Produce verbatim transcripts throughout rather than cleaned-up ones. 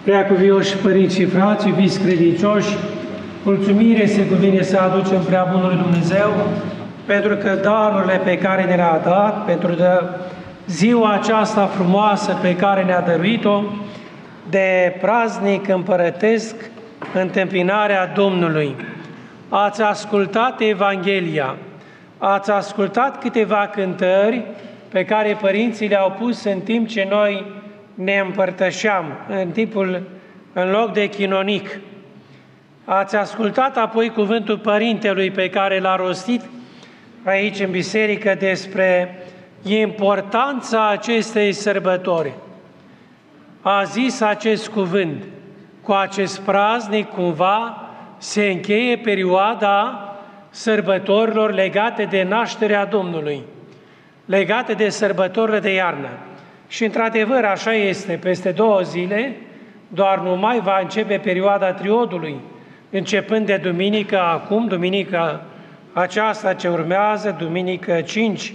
Preacuvioși părinți și frați, iubiți credincioși, mulțumire se cuvine să aducem prea bunului Dumnezeu, pentru că darurile pe care ne le-a dat, pentru ziua aceasta frumoasă pe care ne-a dăruit-o, de praznic împărătesc, întâmpinarea Domnului. Ați ascultat Evanghelia, ați ascultat câteva cântări pe care părinții le-au pus în timp ce noi ne împărtășeam, în timpul, în loc de chinonic. Ați ascultat apoi cuvântul Părintelui pe care l-a rostit aici în biserică despre importanța acestei sărbători. A zis acest cuvânt: cu acest praznic cumva se încheie perioada sărbătorilor legate de nașterea Domnului, legate de sărbătorile de iarnă. Și într-adevăr așa este, peste două zile, doar numai va începe perioada triodului, începând de duminică acum, duminică aceasta ce urmează, duminică cinci.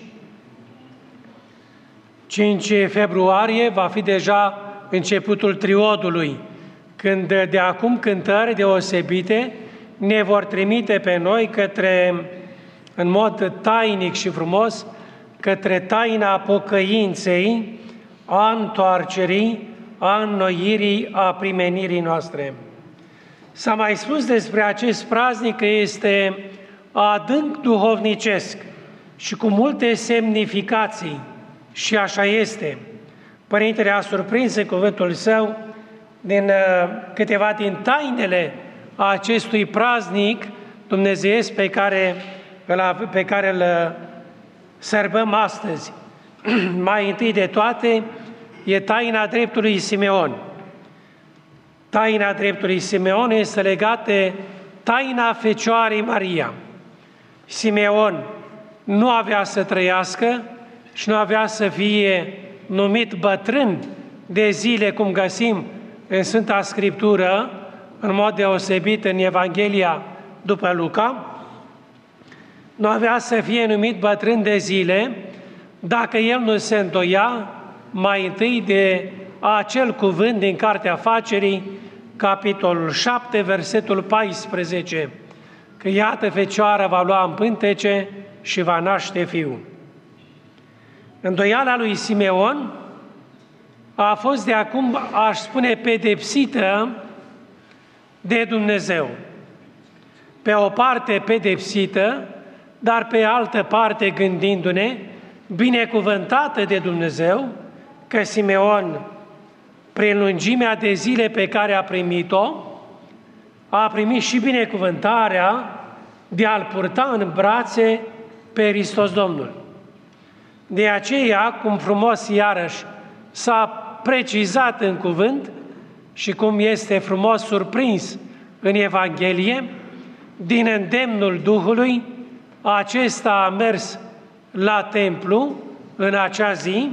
cinci februarie va fi deja începutul triodului, când de acum cântări deosebite ne vor trimite pe noi către, în mod tainic și frumos, către taina pocăinței, a întoarcerii, a înnoirii, a primenirii noastre. S-a mai spus despre acest praznic că este adânc duhovnicesc și cu multe semnificații, și așa este. Părintele a surprins în cuvântul său din uh, câteva din tainele acestui praznic dumnezeiesc pe care îl, pe care îl sărbăm astăzi. Mai întâi de toate e taina dreptului Simeon. Taina dreptului Simeon este legată de taina Fecioarei Maria. Simeon nu avea să trăiască și nu avea să fie numit bătrân de zile, cum găsim în Sfânta Scriptură, în mod deosebit în Evanghelia după Luca. Nu avea să fie numit bătrân de zile dacă el nu se îndoia mai întâi de acel cuvânt din Cartea Facerii, capitolul șapte, versetul paisprezece, că iată Fecioara va lua în pântece și va naște fiul. Îndoiala lui Simeon a fost de acum, aș spune, pedepsită de Dumnezeu. Pe o parte pedepsită, dar pe altă parte gândindu-ne, binecuvântată de Dumnezeu, că Simeon, prin lungimea de zile pe care a primit-o, a primit și binecuvântarea de a-L purta în brațe pe Hristos Domnul. De aceea, cum frumos iarăși s-a precizat în cuvânt și cum este frumos surprins în Evanghelie, din îndemnul Duhului, acesta a mers la templu în acea zi,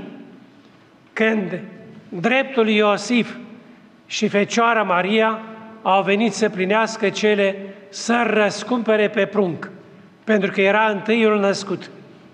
când dreptul Iosif și Fecioara Maria au venit să plinească cele să răscumpere pe prunc, pentru că era întâiul născut.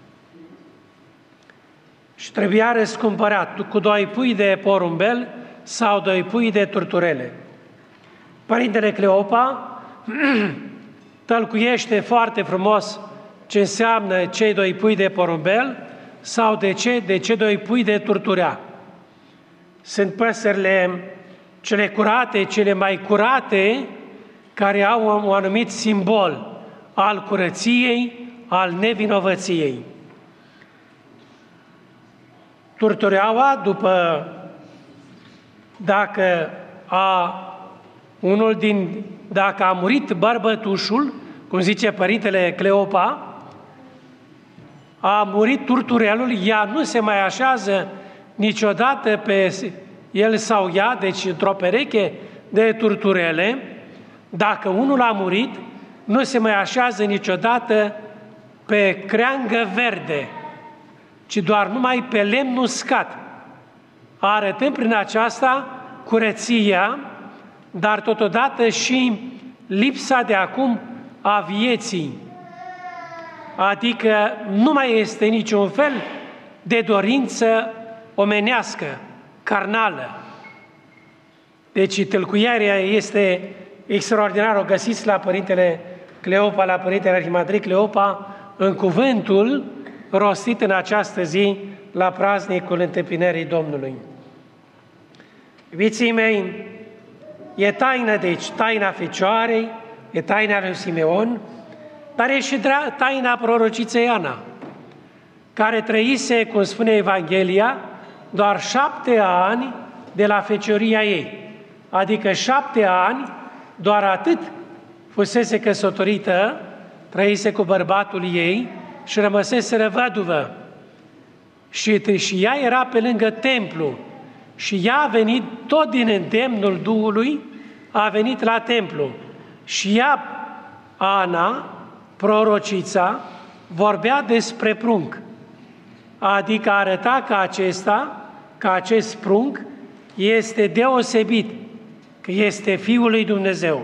Și trebuia răscumpărat cu doi pui de porumbel sau doi pui de turturele. Părintele Cleopa tălcuiește foarte frumos ce înseamnă cei doi pui de porumbel sau de ce, de ce doi pui de turturea. Sunt păsările cele curate, cele mai curate, care au un anumit simbol al curăției, al nevinovăției. Turtureaua, după, dacă a, unul din, dacă a murit bărbătușul, cum zice Părintele Cleopa, a murit turturelul, ea nu se mai așează niciodată pe el sau ea, deci într-o pereche de turturele. Dacă unul a murit, nu se mai așează niciodată pe creangă verde, ci doar numai pe lemn uscat, arătând prin aceasta curăția, dar totodată și lipsa de acum a vieții. Adică nu mai este niciun fel de dorință omenească, carnală. Deci tâlcuiarea este extraordinară. O găsiți la Părintele Cleopa, la Părintele Arhimandrit Cleopa, în cuvântul rostit în această zi la praznicul Întâmpinării Domnului. Iubiții mei, e taină, deci, taina Fecioarei, e taina lui Simeon, dar e și taina prorociței Ana, care trăise, cum spune Evanghelia, doar șapte ani de la fecioria ei. Adică șapte ani, doar atât fusese căsătorită, trăise cu bărbatul ei și rămăseseră văduvă. Și, și ea era pe lângă templu și ea a venit tot din îndemnul Duhului, a venit la templu. Și ea, Ana, prorocița, vorbea despre prunc. Adică arăta că acesta, că acest prunc este deosebit, că este Fiul lui Dumnezeu.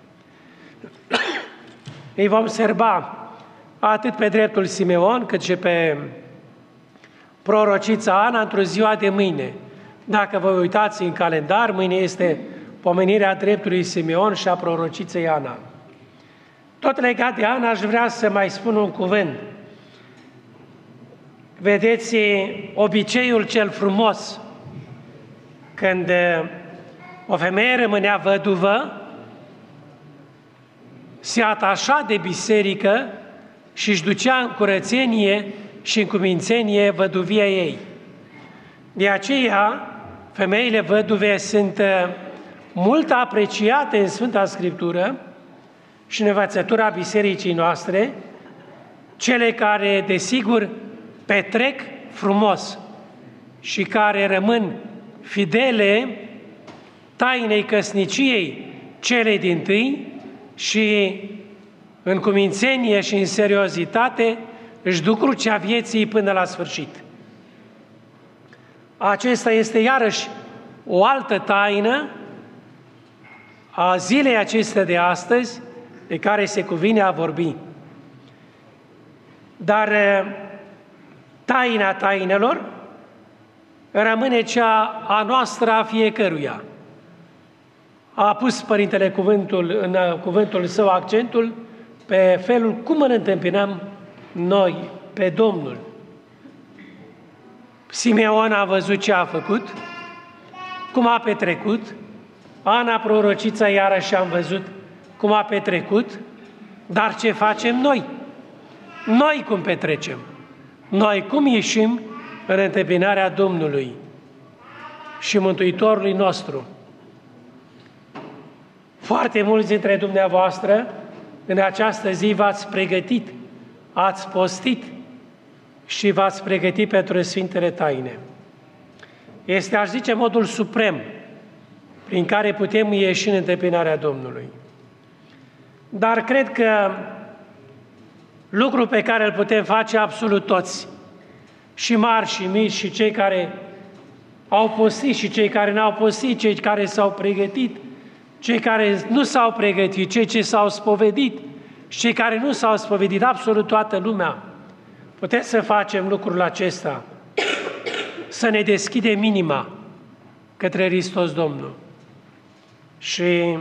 Îi vom serba atât pe dreptul Simeon, cât și pe prorocița Ana într-o ziua de mâine. Dacă vă uitați în calendar, mâine este pomenirea dreptului Simeon și a prorociței Ana. Tot legat de Ana, aș vrea să mai spun un cuvânt. Vedeți, obiceiul cel frumos, când o femeie rămânea văduvă, se atașa de biserică și își ducea în curățenie și în cumințenie văduvia ei. De aceea, femeile văduve sunt mult apreciate în Sfânta Scriptură și în învățătura bisericii noastre, cele care, desigur, petrec frumos și care rămân fidele tainei căsniciei celei dintâi și în cumințenie și în seriozitate își duc crucea vieții până la sfârșit. Acesta este iarăși o altă taină a zilei acestea de astăzi, de care se cuvine a vorbi. Dar taina tainelor rămâne cea a noastră a fiecăruia. A pus Părintele cuvântul, în cuvântul său accentul pe felul cum îl întâmpinăm noi pe Domnul. Simeon a văzut ce a făcut, cum a petrecut, Ana prorocița iarăși am văzut cum a petrecut, dar ce facem noi? Noi cum petrecem? Noi cum ieșim în întâmpinarea Domnului și Mântuitorului nostru? Foarte mulți dintre dumneavoastră în această zi v-ați pregătit, ați postit și v-ați pregătit pentru Sfintele Taine. Este, aș zice, modul suprem prin care putem ieși în întâmpinarea Domnului. Dar cred că lucru pe care îl putem face absolut toți, și mari și mici, și cei care au postit și cei care n-au postit, cei care s-au pregătit, cei care nu s-au pregătit, cei ce s-au spovedit și cei care nu s-au spovedit, absolut toată lumea, putem să facem lucrul acesta, să ne deschidem inima către Hristos Domnul și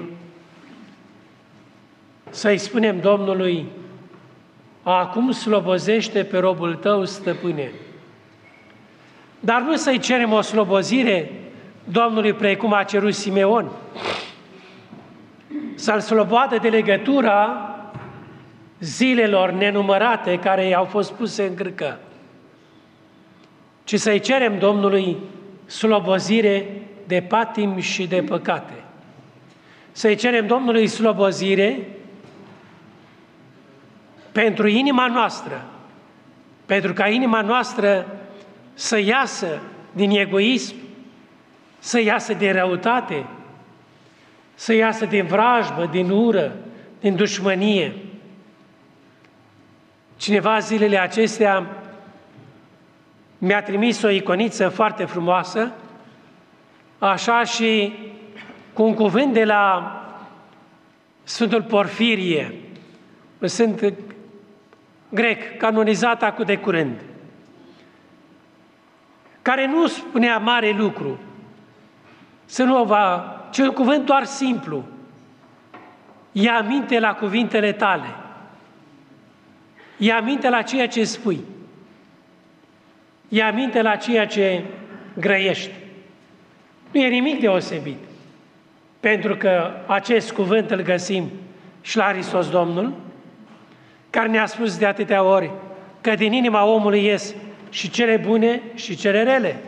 să-i spunem Domnului: acum slobozește pe robul tău, stăpâne. Dar nu să-i cerem o slobozire Domnului precum a cerut Simeon, să-l sloboadă de legătura zilelor nenumărate care i-au fost puse în grâcă, ci să-i cerem Domnului slobozire de patim și de păcate. Să-i cerem Domnului slobozire pentru inima noastră, pentru ca inima noastră să iasă din egoism, să iasă din răutate, să iasă din vrajbă, din ură, din dușmănie. Cineva zilele acestea mi-a trimis o iconiță foarte frumoasă, așa și cu un cuvânt de la Sfântul Porfirie, un sfânt grec, canonizat acum de curând, care nu spunea mare lucru. Să nu vă ci un cuvânt doar simplu. Ia minte la cuvintele tale. Ia minte la ceea ce spui. Ia minte la ceea ce grăiești. Nu e nimic deosebit. Pentru că acest cuvânt îl găsim și la Hristos Domnul, care ne-a spus de atâtea ori că din inima omului ies și cele bune și cele rele.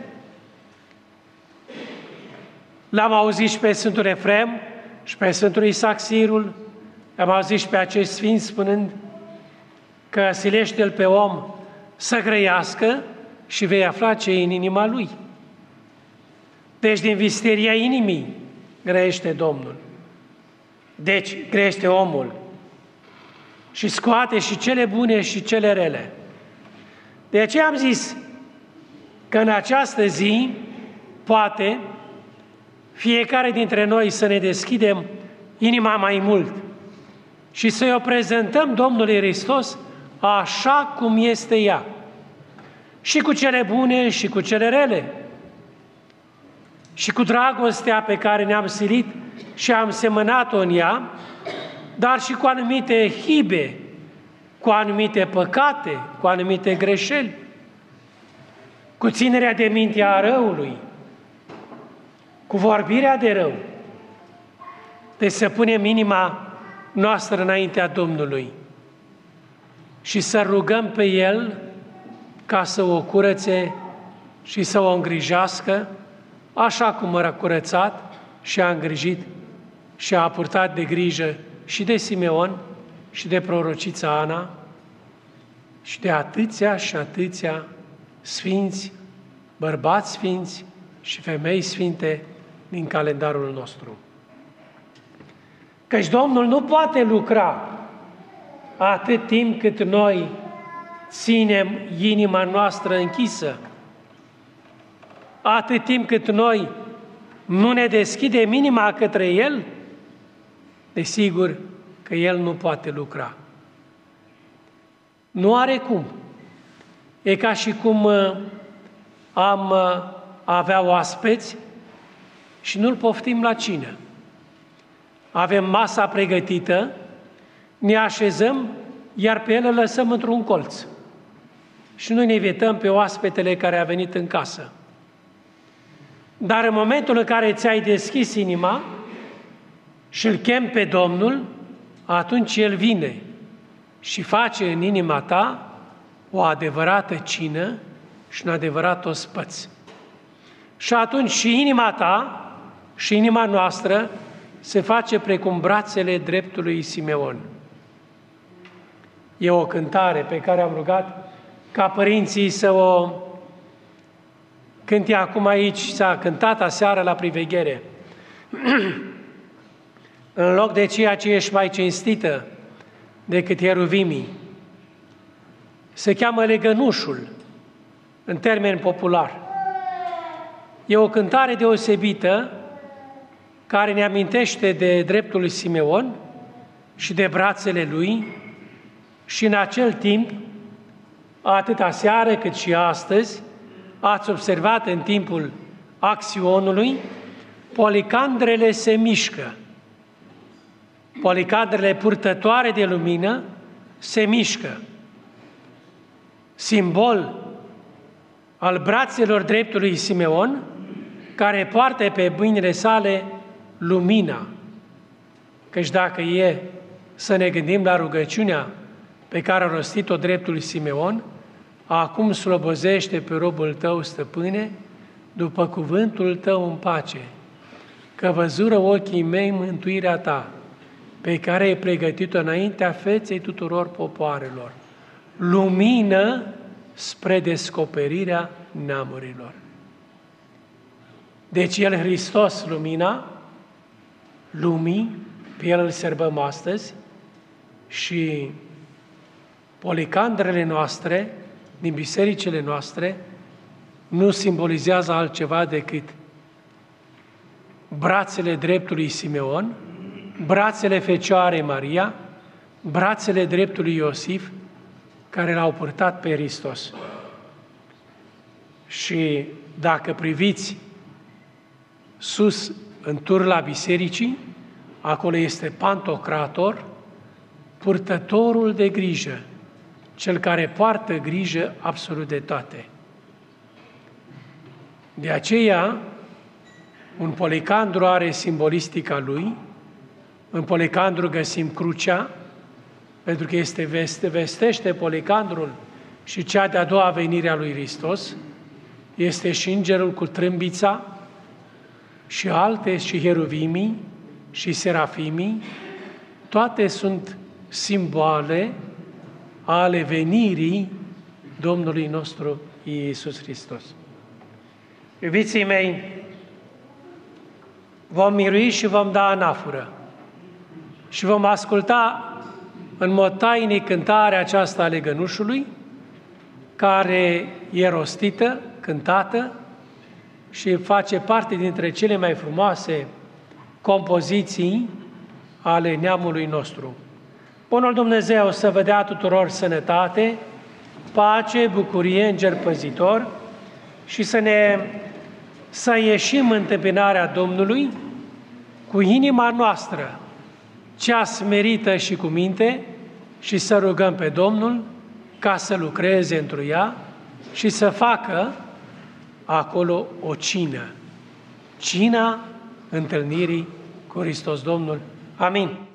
L-am auzit și pe Sfântul Efrem și pe Sfântul Isaac Sirul, am auzit și pe acești sfinți spunând că silește-l pe om să grăiască și vei afla ce e în inima lui. Deci din visteria inimii grăiește Domnul. Deci grăiește omul și scoate și cele bune și cele rele. De aceea am zis că în această zi poate fiecare dintre noi să ne deschidem inima mai mult și să-i o prezentăm Domnului Hristos așa cum este ea. Și cu cele bune și cu cele rele. Și cu dragostea pe care ne-am silit și am semănat-o în ea, dar și cu anumite hibe, cu anumite păcate, cu anumite greșeli, cu ținerea de minte a răului, cu vorbirea de rău. Deci să punem inima noastră înaintea Domnului și să rugăm pe El ca să o curățe și să o îngrijească, așa cum a curățat și a îngrijit și a purtat de grijă și de Simeon și de prorocița Ana și de atâția și atâția sfinți, bărbați sfinți și femei sfinte din calendarul nostru. Căci Domnul nu poate lucra atât timp cât noi ținem inima noastră închisă, atât timp cât noi nu ne deschidem inima către El, desigur că El nu poate lucra. Nu are cum. E ca și cum am avea oaspeți și nu-l poftim la cină. Avem masa pregătită, ne așezăm, iar pe el îl lăsăm într-un colț. Și nu ne invităm pe oaspetele care a venit în casă. Dar în momentul în care ți-ai deschis inima și îl chem pe Domnul, atunci El vine și face în inima ta o adevărată cină și un adevărat ospăț. Și atunci și inima ta și inima noastră se face precum brațele dreptului Simeon. E o cântare pe care am rugat ca părinții să o cânte acum aici, s-a cântat aseară la priveghere. În loc de ceea ce ești mai cinstită decât ieruvimii. Se cheamă Legănușul, în termen popular. E o cântare deosebită care ne amintește de dreptul lui Simeon și de brațele lui și în acel timp, atât aseară cât și astăzi, ați observat în timpul acționului, policandrele se mișcă. Policandrele purtătoare de lumină se mișcă. Simbol al brațelor dreptului Simeon, care poartă pe mâinile sale lumina. Căci dacă e să ne gândim la rugăciunea pe care a rostit-o dreptul Simeon, acum slobozește pe robul tău, stăpâne, după cuvântul tău în pace, că văzură ochii mei mântuirea ta, pe care ai pregătit-o înaintea feței tuturor popoarelor, lumină spre descoperirea neamurilor. Deci El, Hristos, lumina lumii, pe El îl sărbăm astăzi și policandrele noastre din bisericile noastre nu simbolizează altceva decât brațele dreptului Simeon, brațele Fecioarei Maria, brațele dreptului Iosif, care l-au purtat pe Hristos. Și dacă priviți sus în turla bisericii, acolo este Pantocrator, purtătorul de grijă, cel care poartă grijă absolut de toate. De aceea, un polecandru are simbolistica lui, în polecandru găsim crucea, pentru că este veste, vestește polecandrul și cea de-a doua venire a lui Hristos, este și îngerul cu trâmbița, și alte, și heruvimii, și serafimii, toate sunt simboale ale venirii Domnului nostru Iisus Hristos. Iubiții mei, vom mirui și vom da anafură și vom asculta în mod tainic cântarea aceasta a legănușului, care e rostită, cântată și face parte dintre cele mai frumoase compoziții ale neamului nostru. Bunul Dumnezeu să vă dea tuturor sănătate, pace, bucurie, înger păzitor și să ne să ieșim în întâmpinarea Domnului cu inima noastră, cea smerită și cu minte, și să rugăm pe Domnul ca să lucreze întru ea și să facă acolo o cină, cina întâlnirii cu Hristos Domnul. Amin.